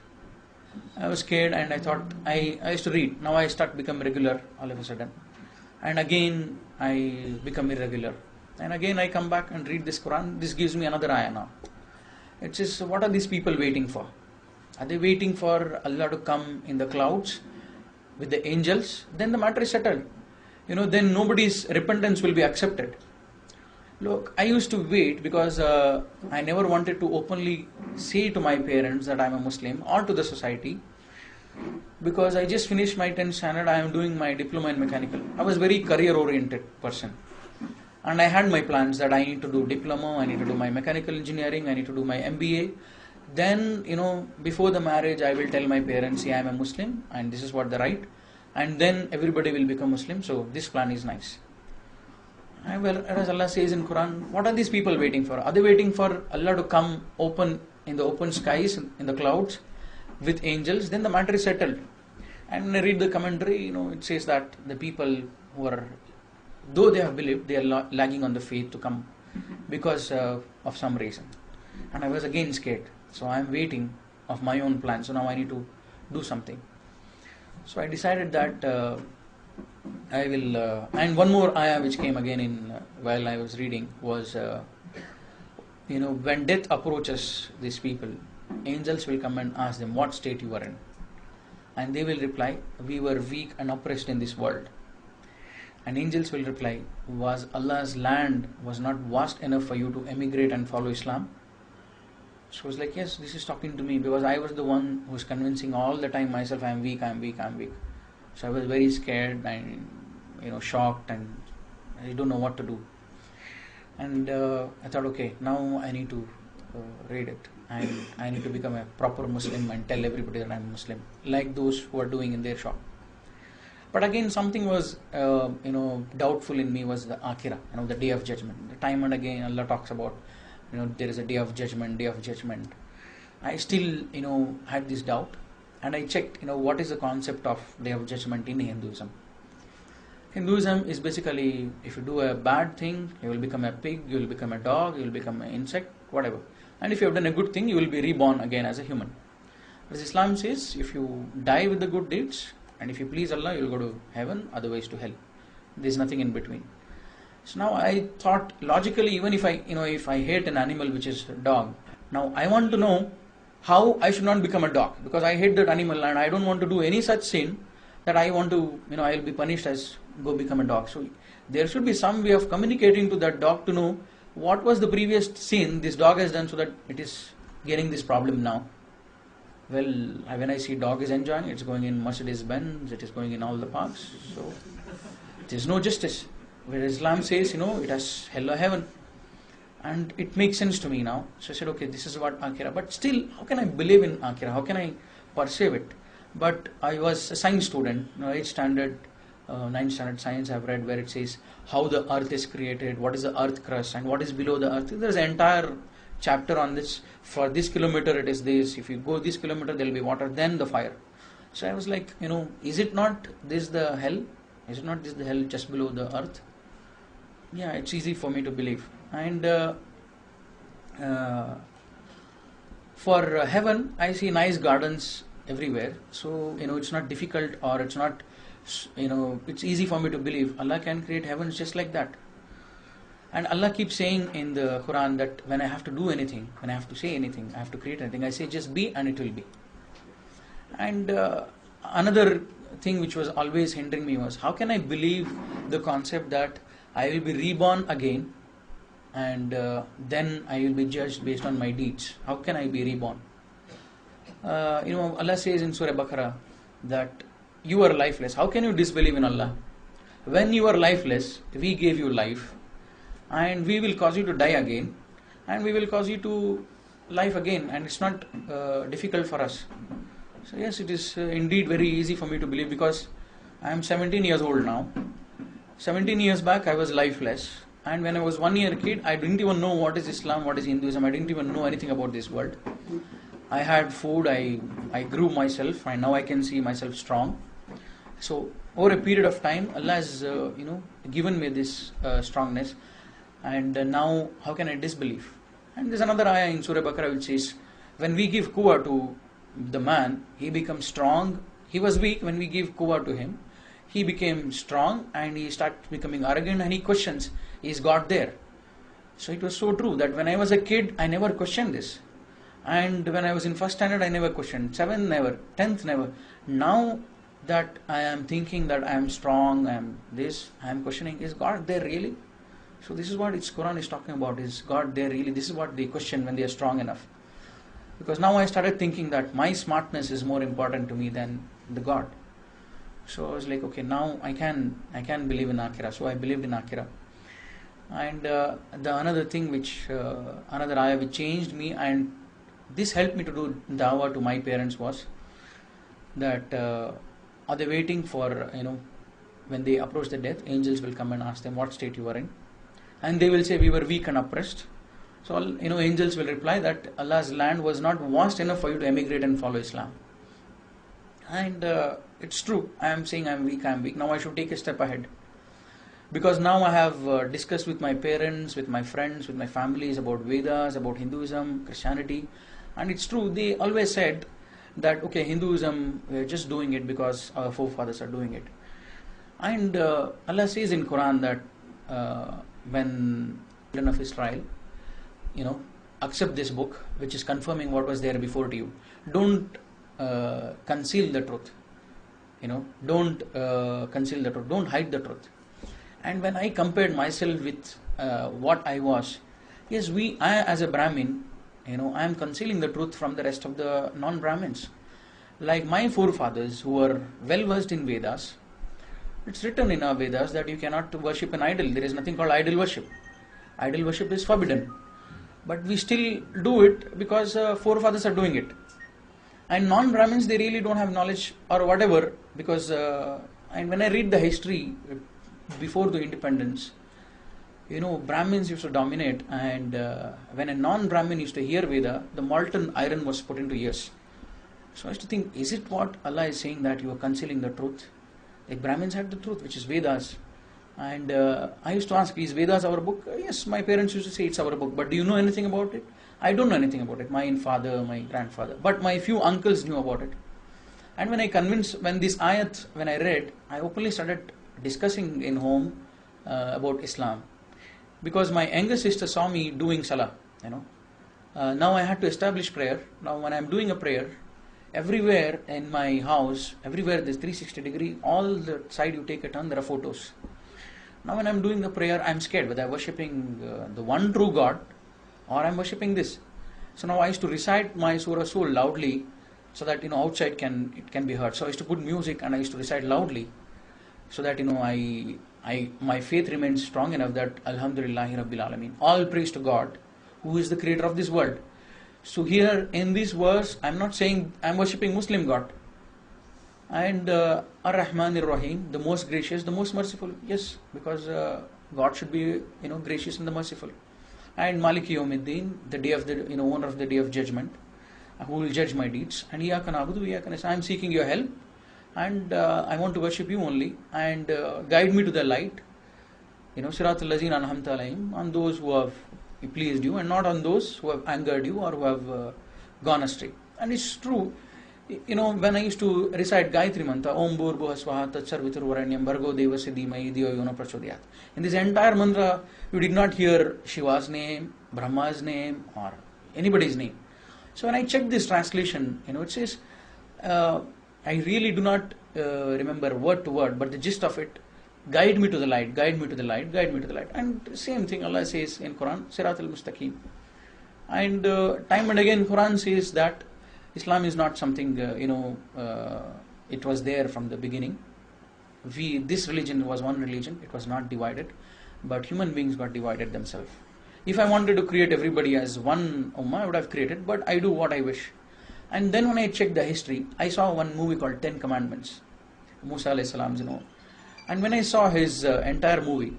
I was scared and I thought, I, I used to read. Now I start become regular all of a sudden. And again, I become irregular. And again, I come back and read this Quran. This gives me another ayah now. It says, what are these people waiting for? Are they waiting for Allah to come in the clouds with the angels? Then the matter is settled. You know, then nobody's repentance will be accepted. Look, I used to wait because uh, I never wanted to openly say to my parents that I am a Muslim or to the society, because I just finished my tenth standard. I am doing my diploma in mechanical. I was a very career oriented person and I had my plans that I need to do diploma, I need to do my mechanical engineering, I need to do my M B A. Then, you know, before the marriage I will tell my parents, yeah, I am a Muslim and this is what the right, and then everybody will become Muslim. So this plan is nice. And well, as Allah says in Quran, what are these people waiting for? Are they waiting for Allah to come open in the open skies, in the clouds with angels? Then the matter is settled. And when I read the commentary, you know, it says that the people who are, though they have believed, they are lagging on the faith to come because uh, of some reason. And I was again scared. So I am waiting of my own plan. So now I need to do something. So I decided that uh, I will, uh, and one more ayah which came again in uh, while I was reading was, uh, you know, when death approaches these people, angels will come and ask them, what state you are in? And they will reply, we were weak and oppressed in this world. And angels will reply, was Allah's land was not vast enough for you to emigrate and follow Islam? So I was like, yes, this is talking to me, because I was the one who was convincing all the time myself, I am weak, I am weak, I am weak. So I was very scared and, you know, shocked, and I don't know what to do. And uh, I thought, okay, now I need to uh, read it, and I need to become a proper Muslim and tell everybody that I am Muslim, like those who are doing in their shop. But again, something was, uh, you know, doubtful in me was the Akhirah, you know, the day of judgment. The time and again, Allah talks about, you know, there is a day of judgment, day of judgment. I still, you know, had this doubt, and I checked, you know, what is the concept of day of judgment in Hinduism. Hinduism is basically, if you do a bad thing, you will become a pig, you will become a dog, you will become an insect, whatever. And if you have done a good thing, you will be reborn again as a human. As Islam says, if you die with the good deeds, and if you please Allah, you will go to heaven, otherwise to hell. There is nothing in between. So now I thought logically, even if I, you know, if I hate an animal which is a dog, now I want to know how I should not become a dog, because I hate that animal and I don't want to do any such sin that I want to, you know, I will be punished as go become a dog. So there should be some way of communicating to that dog to know what was the previous sin this dog has done, so that it is getting this problem now. Well, when I see dog is enjoying, it's going in Mercedes Benz, it is going in all the parks. So there is no justice. Where Islam says, you know, it has hell or heaven. And it makes sense to me now. So I said, okay, this is what Akhirah. But still, how can I believe in Akhirah? How can I perceive it? But I was a science student, you know, eighth standard, uh, ninth standard science I've read, where it says how the earth is created, what is the earth crust, and what is below the earth. There's an entire chapter on this. For this kilometer it is this, if you go this kilometer there will be water, then the fire. So I was like, you know, is it not this the hell? Is it not this the hell just below the earth? Yeah, it's easy for me to believe. And uh, uh, for uh, heaven, I see nice gardens everywhere. So, you know, it's not difficult, or it's not, you know, it's easy for me to believe Allah can create heavens just like that. And Allah keeps saying in the Quran that when I have to do anything, when I have to say anything, I have to create anything, I say just be and it will be. And uh, another thing which was always hindering me was, how can I believe the concept that I will be reborn again and uh, then I will be judged based on my deeds? How can I be reborn? Uh, you know, Allah says in Surah Baqarah that you are lifeless. How can you disbelieve in Allah? When you are lifeless, we gave you life, and we will cause you to die again, and we will cause you to life again, and it's not uh, difficult for us. So yes, it is uh, indeed very easy for me to believe, because I am seventeen years old now. seventeen years back I was lifeless, and when I was one year kid I didn't even know what is Islam, what is Hinduism. I didn't even know anything about this world. I had food, I, I grew myself, and now I can see myself strong. So over a period of time Allah has uh, you know given me this uh, strongness, and uh, now how can I disbelieve? And there's another ayah in Surah Baqarah which says, when we give kuwa to the man, he becomes strong. He was weak. When we give kuwa to him, he became strong, and he started becoming arrogant, and he questions, is God there? So it was so true that when I was a kid, I never questioned this. And when I was in first standard, I never questioned. Seventh, never. Tenth, never. Now that I am thinking that I am strong, I am this, I am questioning, is God there really? So this is what its Quran is talking about. Is God there really? This is what they question when they are strong enough. Because now I started thinking that my smartness is more important to me than the God. So I was like, okay, now I can I can believe in Akhirah. So I believed in Akhirah. And uh, the another thing which, uh, another ayah which changed me, and this helped me to do dawah to my parents, was that uh, are they waiting for, you know, when they approach the death, angels will come and ask them what state you are in. And they will say, we were weak and oppressed. So, you know, angels will reply that Allah's land was not vast enough for you to emigrate and follow Islam. And uh, it's true. I am saying I am weak, I am weak. Now I should take a step ahead. Because now I have uh, discussed with my parents, with my friends, with my families about Vedas, about Hinduism, Christianity. And it's true, they always said that, okay, Hinduism, we're just doing it because our forefathers are doing it. And uh, Allah says in Quran that uh, when children of Israel, you know, accept this book, which is confirming what was there before to you, don't uh, conceal the truth. You know, don't uh, conceal the truth, don't hide the truth. And when I compared myself with uh, what I was, yes, we, I as a Brahmin, you know, I am concealing the truth from the rest of the non-Brahmins. Like my forefathers who were well versed in Vedas, it's written in our Vedas that you cannot worship an idol. There is nothing called idol worship. Idol worship is forbidden. But we still do it because uh, forefathers are doing it. And non-Brahmins, they really don't have knowledge or whatever, because uh, and when I read the history before the independence, you know, Brahmins used to dominate, and uh, when a non-Brahmin used to hear Veda, the molten iron was put into ears. So I used to think, is it what Allah is saying, that you are concealing the truth? Like Brahmins had the truth, which is Vedas. And uh, I used to ask, is Vedas our book? Uh, yes, my parents used to say it's our book, but do you know anything about it? I don't know anything about it. My father, my grandfather, but my few uncles knew about it. And when I convinced, when this ayat, when I read, I openly started discussing in home uh, about Islam. Because my younger sister saw me doing salah, you know. Uh, now I had to establish prayer. Now when I'm doing a prayer, everywhere in my house, everywhere there's three sixty degree, all the side you take a turn, there are photos. Now when I'm doing the prayer, I'm scared whether I'm worshipping uh, the one true God or I'm worshipping this. So now I used to recite my Surah so loudly so that, you know, outside can it can be heard. So I used to put music and I used to recite loudly so that, you know, I I my faith remains strong enough that Alhamdulillahi Rabbil Alameen, all praise to God who is the creator of this world. So here in this verse, I'm not saying I'm worshipping Muslim God. And uh, Ar-Rahman Ar-Rahim, the most gracious, the most merciful. Yes, because uh, God should be, you know, gracious and the merciful. And Maliki Yawmiddin, the day of the, you know, owner of the day of judgment, who will judge my deeds. And Iyaka Na'budu, Iyaka Nasta'in, I'm seeking your help, and uh, I want to worship you only, and uh, guide me to the light. You know, Siratul Lazina An'amta Alayhim, on those who have pleased you, and not on those who have angered you or who have uh, gone astray. And it's true. You know, when I used to recite Gayatri Mantra, Om Bhurbu Haswaha Tat Sarvitur Varanyam Bhargo Devasya Dhimai Dhiyo Yo Na Prachodayat. In this entire mantra, you did not hear Shiva's name, Brahma's name, or anybody's name. So when I checked this translation, you know, it says, uh, I really do not uh, remember word to word, but the gist of it, guide me to the light, guide me to the light, guide me to the light. And same thing Allah says in Quran, Sirat al-Mustaqim. And uh, time and again Quran says that Islam is not something, uh, you know, uh, it was there from the beginning. We, this religion was one religion, it was not divided, but human beings got divided themselves. If I wanted to create everybody as one ummah, I would have created, but I do what I wish. And then when I checked the history, I saw one movie called Ten Commandments, Musa alayhi salam's, you know. And when I saw his uh, entire movie,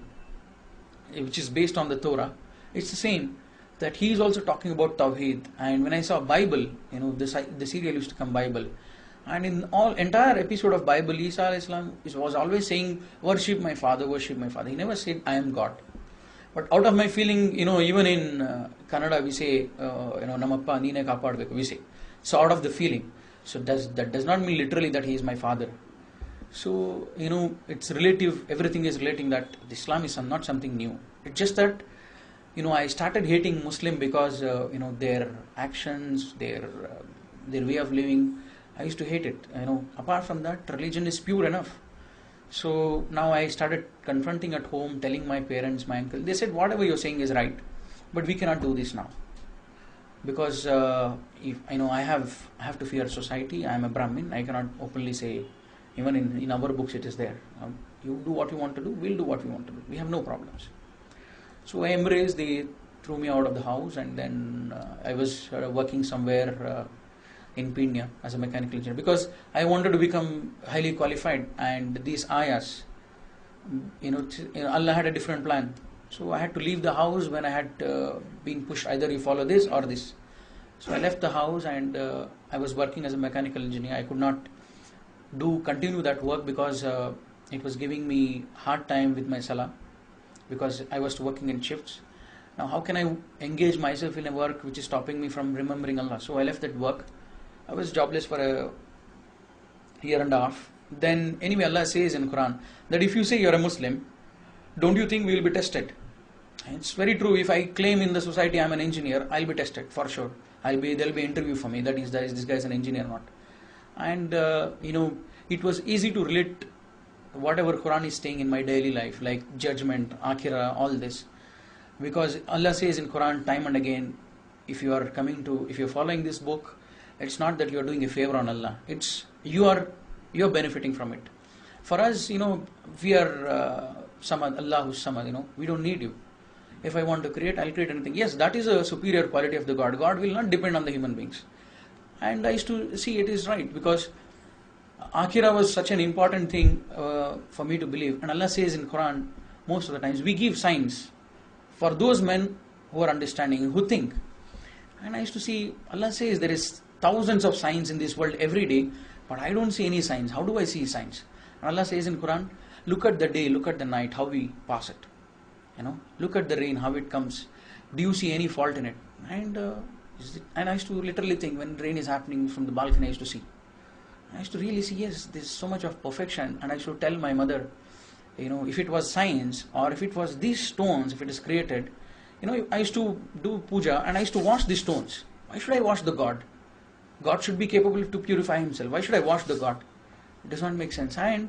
which is based on the Torah, it's the same, that he is also talking about Tawheed. And when I saw Bible, you know, the, the serial used to come Bible. And in all entire episode of Bible, Isa alayhi salam was always saying, worship my father, worship my father. He never said, I am God. But out of my feeling, you know, even in uh, Kannada we say, uh, you know, Namappa Neene Kaapadbeku, we say. So out of the feeling. So does, that does not mean literally that he is my father. So, you know, it's relative, everything is relating that Islam is not something new. It's just that, you know, I started hating Muslim because, uh, you know, their actions, their uh, their way of living, I used to hate it. You know, apart from that, religion is pure enough. So now I started confronting at home, telling my parents, my uncle. They said, whatever you're saying is right, but we cannot do this now. Because, uh, if, you know, I have, I have to fear society. I am a Brahmin. I cannot openly say, even in, in our books it is there. Um, you do what you want to do, we'll do what we want to do. We have no problems. So I embraced, they threw me out of the house, and then uh, I was uh, working somewhere uh, in Pina as a mechanical engineer because I wanted to become highly qualified, and these ayahs, you know, t- you know, Allah had a different plan. So I had to leave the house when I had uh, been pushed, either you follow this or this. So I left the house, and uh, I was working as a mechanical engineer. I could not do continue that work because uh, it was giving me hard time with my salah, because I was working in shifts, Now, how can I engage myself in a work which is stopping me from remembering Allah? So I left that work. I was jobless for a year and a half. Then anyway, Allah says in Quran that if you say you're a Muslim, don't you think we will be tested? It's very true. If I claim in the society I'm an engineer, I'll be tested for sure. I'll be there'll be interview for me. That is, that is this guy is an engineer or not. And uh, you know, it was easy to relate whatever Quran is saying in my daily life, like judgment, akhirah, all this, because Allah says in Quran time and again, if you are coming to, if you're following this book, it's not that you're doing a favor on Allah. It's you are you're benefiting from it. For us, you know, we are uh, Samad, Allahu Samad. You know, we don't need you. If I want to create, I'll create anything. Yes, that is a superior quality of the God. God will not depend on the human beings. And I used to see it is right, because Akhirah was such an important thing uh, for me to believe. And Allah says in Quran, most of the times, we give signs for those men who are understanding, who think. And I used to see, Allah says there is thousands of signs in this world every day, but I don't see any signs. How do I see signs? And Allah says in Quran, look at the day, look at the night, how we pass it. You know, look at the rain, how it comes. Do you see any fault in it? And uh, is it, and I used to literally think when rain is happening from the balcony, I used to see. I used to really see, yes, there's so much of perfection. And I used to tell my mother, you know, if it was science or if it was these stones, if it is created, you know, I used to do puja and I used to wash these stones. Why should I wash the God? God should be capable to purify himself. Why should I wash the God? It does not make sense. And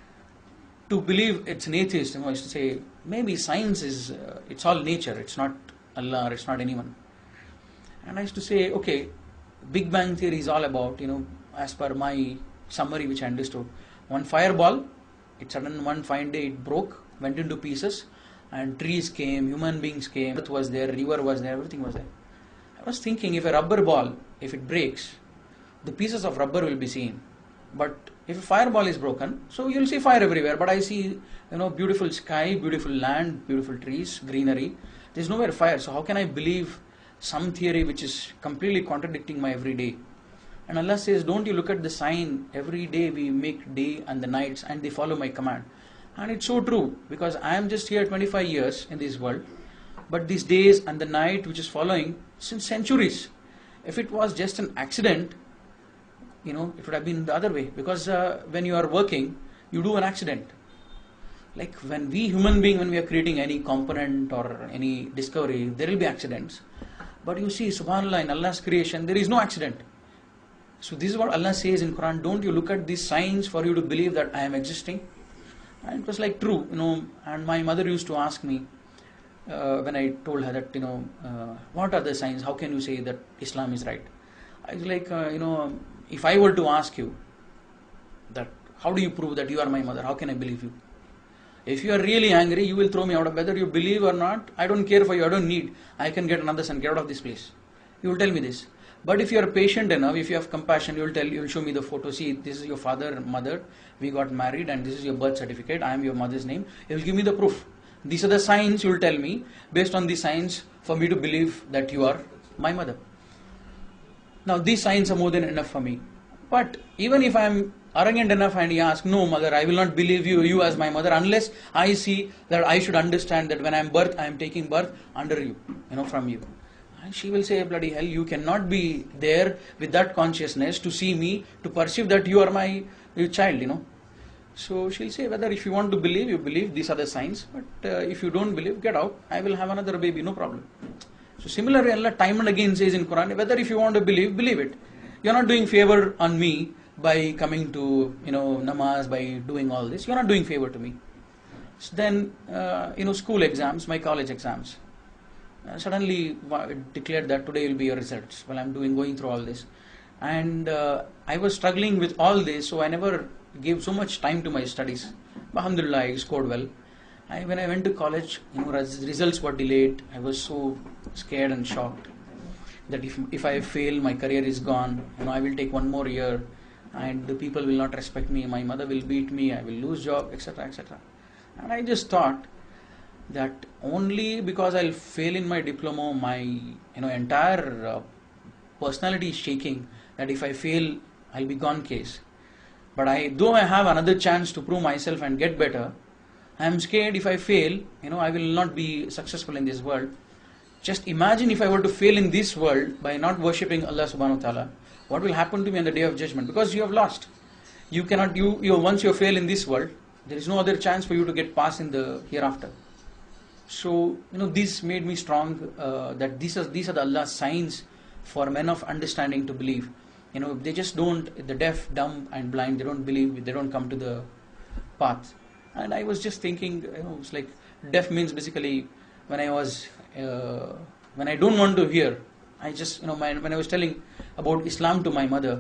to believe it's an atheist, you know, I used to say, maybe science is, uh, it's all nature, it's not Allah or it's not anyone. And I used to say, okay, Big Bang Theory is all about, you know, as per my summary which I understood, one fireball, it suddenly one fine day it broke, went into pieces, and trees came, human beings came, earth was there, river was there, everything was there. I was thinking, if a rubber ball, if it breaks, the pieces of rubber will be seen. But if a fireball is broken, so you'll see fire everywhere. But I see, you know, beautiful sky, beautiful land, beautiful trees, greenery. There's nowhere fire. So how can I believe some theory which is completely contradicting my everyday? And Allah says, don't you look at the sign? Every day we make day and the nights and they follow my command. And it's so true, because I am just here twenty-five years in this world. But these days and the night which is following since centuries. If it was just an accident, you know, it would have been the other way. Because uh, when you are working, you do an accident. Like when we human being, when we are creating any component or any discovery, there will be accidents. But you see, subhanAllah, in Allah's creation, there is no accident. So this is what Allah says in Quran, don't you look at these signs for you to believe that I am existing? And it was like true, you know, and my mother used to ask me, uh, when I told her that, you know, uh, what are the signs? How can you say that Islam is right? I was like, uh, you know, if I were to ask you that, how do you prove that you are my mother? How can I believe you? If you are really angry, you will throw me out of whether you believe or not. I don't care for you. I don't need. I can get another son. Get out of this place. You will tell me this. But if you are patient enough, if you have compassion, you will tell. You will show me the photo. See, this is your father and mother. We got married, and this is your birth certificate. I am your mother's name. You will give me the proof. These are the signs you will tell me. Based on these signs, for me to believe that you are my mother. Now these signs are more than enough for me. But even if I am arrogant enough and he asks, no mother, I will not believe you, you as my mother, unless I see that I should understand that when I am birth, I am taking birth under you, you know, from you. And she will say, bloody hell, you cannot be there with that consciousness to see me, to perceive that you are my your child, you know. So she'll say, whether if you want to believe, you believe, these are the signs, but uh, if you don't believe, get out, I will have another baby, no problem. So similarly, Allah time and again says in Quran, whether if you want to believe, believe it. You're not doing favor on me by coming to, you know, namaz, by doing all this. You're not doing favor to me. So then, uh, you know, school exams, my college exams. Uh, suddenly it declared that today will be your results. Well, I'm doing, going through all this. And uh, I was struggling with all this, so I never gave so much time to my studies. Alhamdulillah, I scored well. I, when I went to college, you know, results were delayed. I was so scared and shocked that if if I fail, my career is gone. You know, I will take one more year, and the people will not respect me. My mother will beat me. I will lose job, et cetera, et cetera. And I just thought that only because I'll fail in my diploma, my you know entire uh, personality is shaking. That if I fail, I'll be gone case. But I, though I have another chance to prove myself and get better, I am scared if I fail, you know, I will not be successful in this world. Just imagine if I were to fail in this world by not worshipping Allah subhanahu wa ta'ala, what will happen to me on the day of judgment? Because you have lost. You cannot, you, you once you fail in this world, there is no other chance for you to get past in the hereafter. So, you know, this made me strong, uh, that these are, these are the Allah's signs for men of understanding to believe. You know, they just don't, the deaf, dumb and blind, they don't believe, they don't come to the path. And I was just thinking, you know, it's like, deaf means basically, when I was, uh, when I don't want to hear, I just, you know, my, when I was telling about Islam to my mother,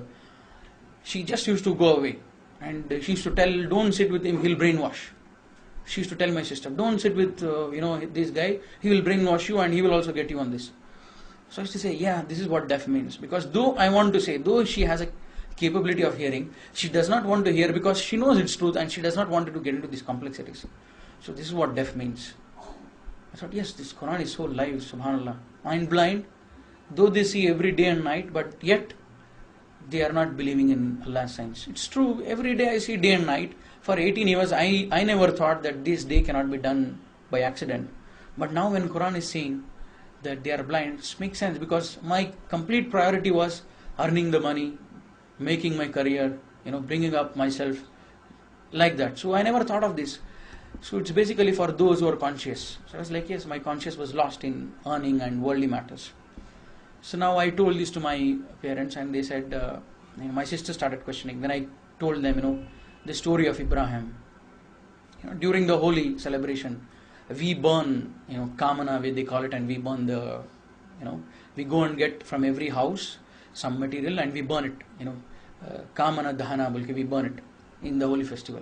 she just used to go away. And she used to tell, don't sit with him, he'll brainwash. She used to tell my sister, don't sit with, uh, you know, this guy, he will brainwash you and he will also get you on this. So I used to say, yeah, this is what deaf means. Because though I want to say, though she has a capability of hearing, she does not want to hear because she knows it's truth and she does not want to get into these complexities. So this is what deaf means. I thought, yes, this Quran is so live, subhanAllah. Mind blind, though they see every day and night, but yet they are not believing in Allah's signs. It's true, every day I see day and night. For eighteen years, I, I never thought that this day cannot be done by accident. But now when Quran is saying that they are blind, it makes sense because my complete priority was earning the money, making my career, you know, bringing up myself like that. So I never thought of this. So it's basically for those who are conscious. So I was like, yes, my conscience was lost in earning and worldly matters. So now I told this to my parents and they said, uh, you know, my sister started questioning. Then I told them, you know, the story of Ibrahim. You know, during the holy celebration, we burn, you know, kamana, where they call it, and we burn the, you know, we go and get from every house some material and we burn it, you know, uh, kamana dahana, we burn it in the holy festival.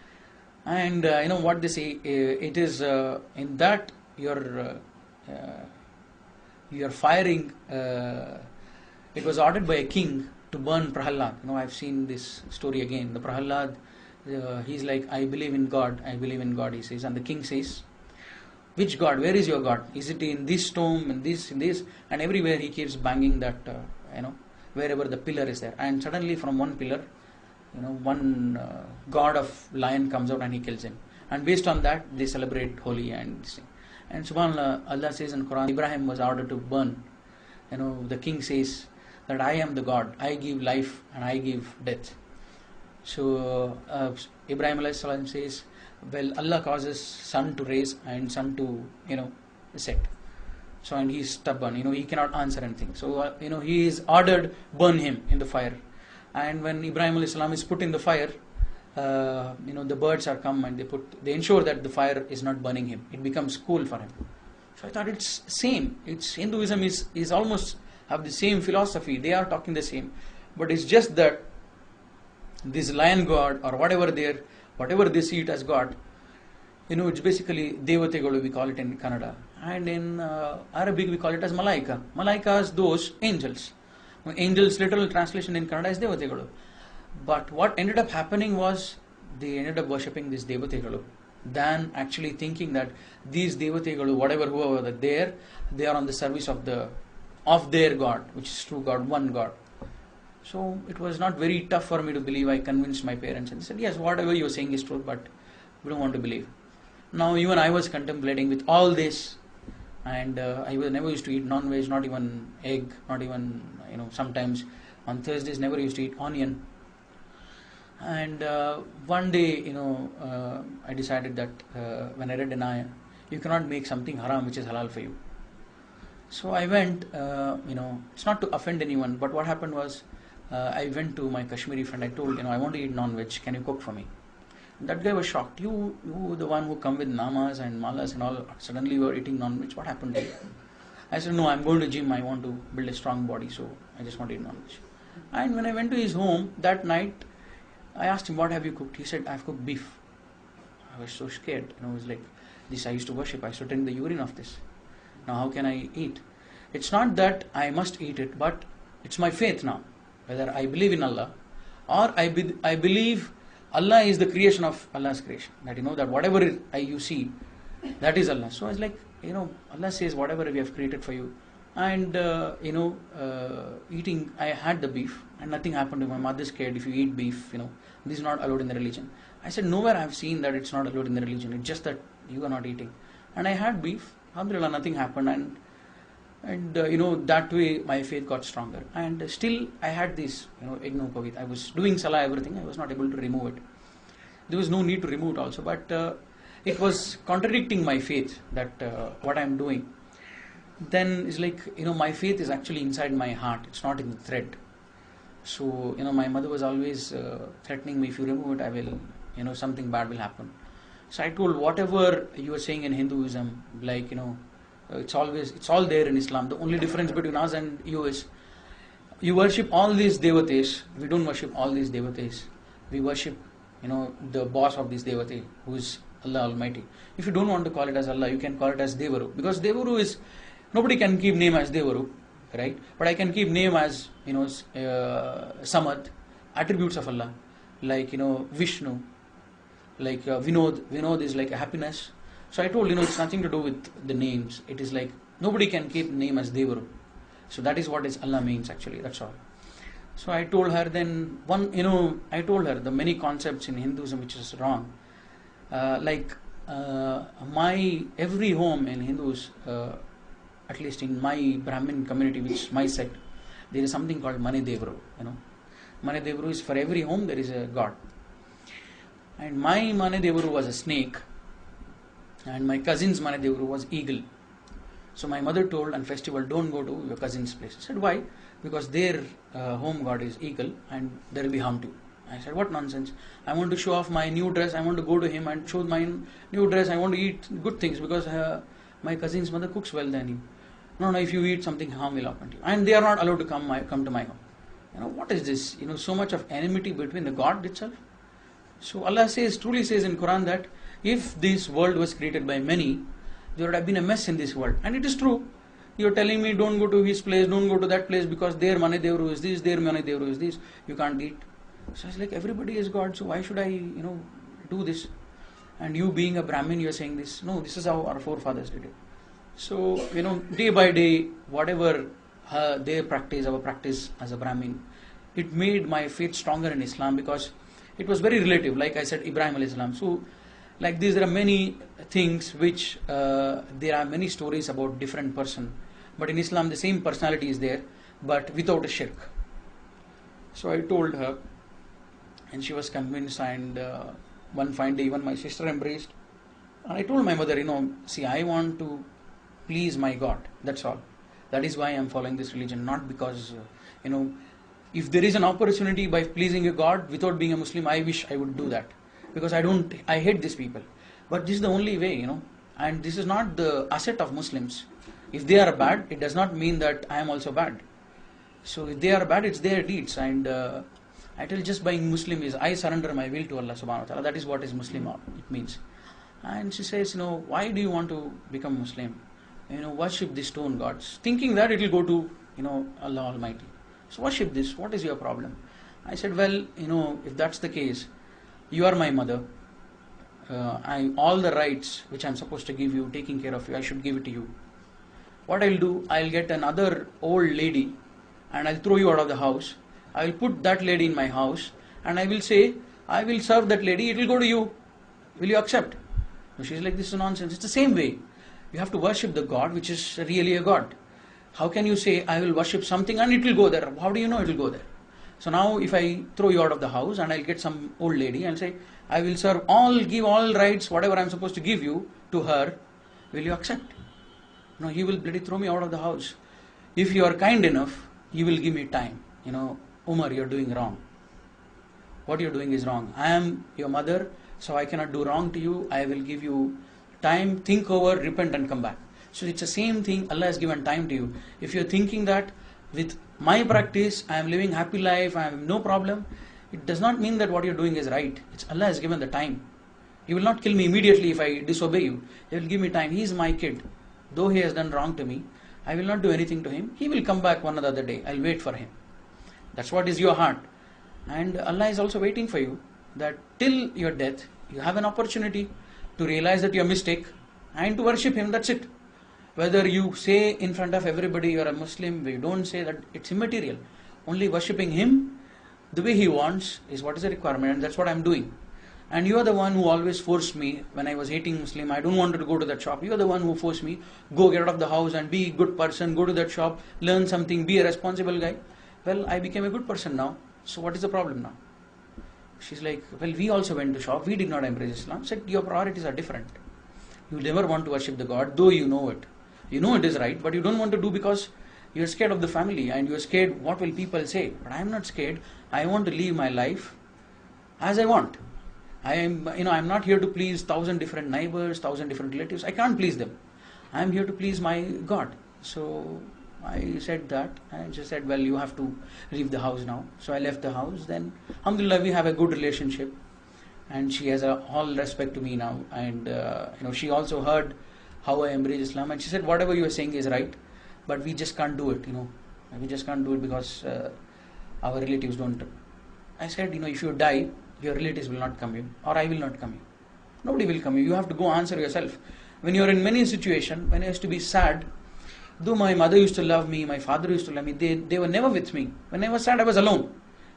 And uh, you know what they say, uh, it is uh, in that you're, uh, uh, you're firing, uh, it was ordered by a king to burn Prahalad. You know, I've seen this story again. The Prahalad, uh, he's like, I believe in God, I believe in God, he says. And the king says, which God? Where is your God? Is it in this tomb, in this, in this? And everywhere he keeps banging that, uh, you know, wherever the pillar is there. And suddenly from one pillar, you know, one uh, god of lion comes out and he kills him. And based on that, they celebrate Holi and this thing. And subhanAllah, Allah says in Quran, Ibrahim was ordered to burn. You know, the king says that I am the God, I give life and I give death. So uh, Ibrahim alayhi salam says, well, Allah causes sun to rise and sun to, you know, set. So, and he is stubborn, you know, he cannot answer anything. So, uh, you know, he is ordered, burn him in the fire. And when Ibrahim alayhi salam is put in the fire, uh, you know, the birds are come and they put, they ensure that the fire is not burning him. It becomes cool for him. So I thought it's same. It's Hinduism is, is almost have the same philosophy. They are talking the same. But it's just that this lion god or whatever they whatever they see it as God, you know, it's basically Devategalu, we call it in Kannada. And in uh, Arabic we call it as Malaika. Malaikas, those angels. Angels, literal translation in Kannada is Devategalu. But what ended up happening was they ended up worshipping this Devategalu than actually thinking that these Devategalu, whatever, whoever are there, they are on the service of the of their God, which is true God, one God. So it was not very tough for me to believe. I convinced my parents and they said, yes, whatever you're saying is true, but we don't want to believe. Now even I was contemplating with all this, and uh, I was never used to eat non-veg, not even egg, not even, you know, sometimes on Thursdays never used to eat onion. And uh, one day, you know, uh, I decided that uh, when I read an ayah, you cannot make something haram which is halal for you. So I went, uh, you know, it's not to offend anyone, but what happened was, uh, I went to my Kashmiri friend, I told, you know, I want to eat non-veg, can you cook for me? And that guy was shocked. You, you the one who come with namas and malas and all, suddenly you are eating non-veg, what happened to you? I said, no, I'm going to gym, I want to build a strong body, so I just want to eat non-veg. And when I went to his home that night, I asked him, what have you cooked? He said, I've cooked beef. I was so scared. You know, it was like, this I used to worship. I used to drink the urine of this. Now how can I eat? It's not that I must eat it, but it's my faith now. Whether I believe in Allah or I, be, I believe Allah is the creation of Allah's creation. That you know, that whatever I, you see, that is Allah. So I was like, you know, Allah says whatever we have created for you. And, uh, you know, uh, eating, I had the beef and nothing happened to me. My mother scared, if you eat beef, you know, this is not allowed in the religion. I said, nowhere I have seen that it's not allowed in the religion. It's just that you are not eating. And I had beef. Alhamdulillah, nothing happened. And And uh, you know, that way my faith got stronger. And uh, still I had this, you know, Igno Pavit. I was doing Salah, everything. I was not able to remove it. There was no need to remove it also, but uh, it was contradicting my faith, that uh, what I am doing. Then it's like, you know, my faith is actually inside my heart. It's not in the thread. So, you know, my mother was always uh, threatening me, if you remove it, I will, you know, something bad will happen. So I told, whatever you are saying in Hinduism, like, you know, uh, it's always, it's all there in Islam. The only difference between us and you is, you worship all these devatas. We don't worship all these devatas. We worship, you know, the boss of this devata, who is Allah Almighty. If you don't want to call it as Allah, you can call it as Devaru. Because Devaru is, nobody can keep name as Devaru, right? But I can keep name as, you know, uh, Samad, attributes of Allah, like, you know, Vishnu, like uh, Vinod. Vinod is like a happiness. So I told, you know, it's nothing to do with the names. It is like, nobody can keep name as Devaru. So that is what is Allah means actually, that's all. So I told her then, one, you know, I told her the many concepts in Hinduism which is wrong. Uh, like uh, my, every home in Hindus, uh, at least in my Brahmin community, which is my sect, there is something called Mane Devru, you know. Mane Devru is, for every home there is a god. And my Mane Devru was a snake, and my cousin's Mane Devru was eagle. So my mother told on festival, don't go to your cousin's place. I said, why? Because their uh, home god is eagle and there will be harm to you. I said, what nonsense? I want to show off my new dress. I want to go to him and show my new dress. I want to eat good things because uh, my cousin's mother cooks well than you. No, no, if you eat something, harm will happen to you. And they are not allowed to come my, come to my home. You know, what is this? You know, so much of enmity between the God itself. So Allah says, truly says in Quran that if this world was created by many, there would have been a mess in this world. And it is true. You are telling me don't go to his place, don't go to that place because their Mane Devru is this, their Mane Devru is this. You can't eat. So it's like, everybody is God, so why should I, you know, do this? And you being a Brahmin, you are saying this. No, this is how our forefathers did it. So, you know, day by day, whatever uh, their practice, our practice as a Brahmin, it made my faith stronger in Islam because it was very relative. Like I said, Ibrahim alayhi salam. So, like these, there are many things which, uh, there are many stories about different person. But in Islam, the same personality is there, but without a shirk. So I told her, and she was convinced, and uh, one fine day even my sister embraced. And I told my mother, you know, see, I want to please my God, that's all. That is why I am following this religion, not because, uh, you know, if there is an opportunity by pleasing a God without being a Muslim, I wish I would do that. Because I don't, I hate these people. But this is the only way, you know, and this is not the asset of Muslims. If they are bad, it does not mean that I am also bad. So if they are bad, it's their deeds. And uh, I tell, just being Muslim is, I surrender my will to Allah subhanahu wa ta'ala. That is what is Muslim, it means. And she says, you know, why do you want to become Muslim? You know, worship these stone gods, thinking that it will go to, you know, Allah Almighty. So worship this, what is your problem? I said, well, you know, if that's the case, you are my mother. Uh, I, all the rights which I am supposed to give you, taking care of you, I should give it to you. What I'll do, I'll get another old lady and I'll throw you out of the house. I will put that lady in my house and I will say, I will serve that lady, it will go to you. Will you accept? No, she's like, this is nonsense. It's the same way. You have to worship the God which is really a God. How can you say, I will worship something and it will go there? How do you know it will go there? So now if I throw you out of the house and I'll get some old lady and say, I will serve all, give all rights, whatever I'm supposed to give you to her, will you accept? No, you will bloody throw me out of the house. If you are kind enough, you will give me time. You know, Umar, you're doing wrong. What you're doing is wrong. I am your mother, so I cannot do wrong to you. I will give you time, think over, repent and come back. So it's the same thing, Allah has given time to you. If you're thinking that with my practice, I am living happy life, I have no problem, it does not mean that what you're doing is right. It's Allah has given the time. He will not kill me immediately if I disobey you. He will give me time. He is my kid. Though he has done wrong to me, I will not do anything to him. He will come back one other day. I'll wait for him. That's what is your heart. And Allah is also waiting for you, that till your death, you have an opportunity to realize that your mistake and to worship Him. That's it. Whether you say in front of everybody you are a Muslim, you don't say, that it's immaterial. Only worshipping Him the way He wants is what is the requirement, and that's what I'm doing. And you are the one who always forced me when I was hating Muslim. I don't want to go to that shop. You are the one who forced me, go get out of the house and be a good person, go to that shop, learn something, be a responsible guy. Well, I became a good person now. So what is the problem now? She's like, well, we also went to shop. We did not embrace Islam. I said, your priorities are different. You never want to worship the God, though you know it. You know it is right, but you don't want to do because you're scared of the family and you're scared what will people say. But I'm not scared. I want to live my life as I want. I am, you know, I'm not here to please thousand different neighbors, thousand different relatives. I can't please them. I'm here to please my God. So I said that, and she said, well, you have to leave the house now. So I left the house. Then, alhamdulillah, we have a good relationship, and she has a, all respect to me now. And uh, you know, she also heard how I embrace Islam, and she said, whatever you are saying is right, but we just can't do it. You know, we just can't do it because uh, our relatives don't. I said, you know, if you die, your relatives will not come in, or I will not come in. Nobody will come in. You have to go answer yourself. When you are in many situations, when I used to be sad, though my mother used to love me, my father used to love me, they, they were never with me. When I was sad, I was alone.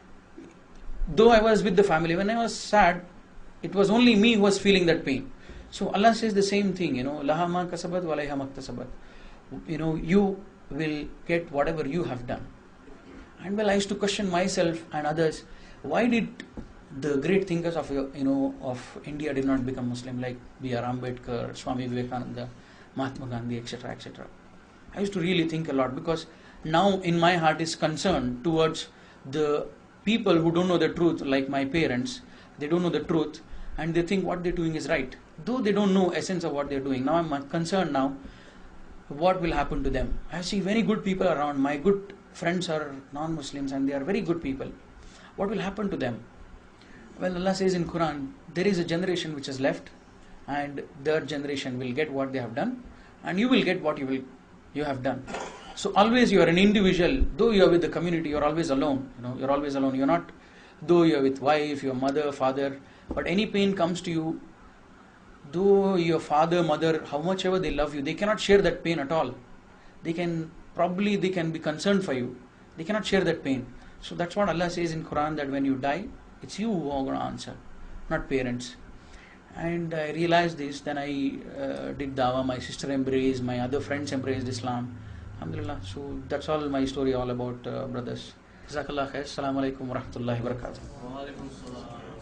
Though I was with the family, when I was sad, it was only me who was feeling that pain. So Allah says the same thing, you know, laha ma kasabat wa alayha maktasabat. You know, you will get whatever you have done. And well, I used to question myself and others, why did the great thinkers of, you know, of India did not become Muslim, like B R Ambedkar, Swami Vivekananda, Mahatma Gandhi, et cetera, et cetera. I used to really think a lot, because now in my heart is concern towards the people who don't know the truth, like my parents. They don't know the truth and they think what they're doing is right, though they don't know essence of what they're doing. Now I'm concerned now what will happen to them. I see very good people around. My good friends are non-Muslims and they are very good people. What will happen to them? Well, Allah says in Quran, there is a generation which is left, and their generation will get what they have done, and you will get what you will you have done. So always you are an individual. Though you are with the community, you are always alone. You know, you're always alone. You're not, though you are with wife, your mother, father, but any pain comes to you, though your father, mother, how much ever they love you, they cannot share that pain at all. They can, probably they can be concerned for you. They cannot share that pain. So that's what Allah says in Quran, that when you die, it's you who are going to answer, not parents. And I realized this, then I uh, did dawah, my sister embraced, my other friends embraced Islam. Alhamdulillah. So that's all my story all about, uh, brothers. Jazakallah khair. Assalamu alaikum wa rahmatullahi wa barakatuh.